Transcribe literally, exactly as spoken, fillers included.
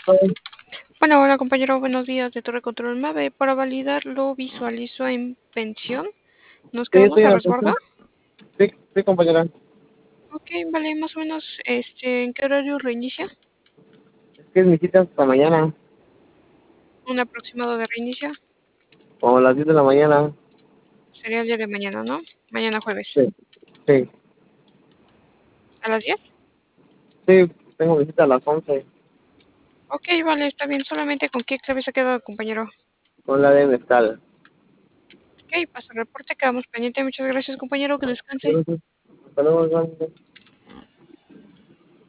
Bueno, hola compañero, buenos días de Torre Control Mave. Para validar lo visualizo en pensión. ¿Nos Sí, quedamos estoy a en la resguardo? puerta. Sí, sí, compañera. Ok, vale, más o menos, este, ¿en qué horario reinicia? Es que es mi cita hasta mañana, Un aproximado de reinicio. como a las diez de la mañana. Sería el día de mañana, ¿no? Mañana jueves. Sí, sí, ¿A las diez? sí, tengo visita a las once Ok, vale, está bien. Solamente con qué clave se ha quedado, compañero. con la de mezcal. Ok, paso el reporte, quedamos pendientes. Muchas gracias, compañero, que descanse. Gracias. Hasta luego, igualmente.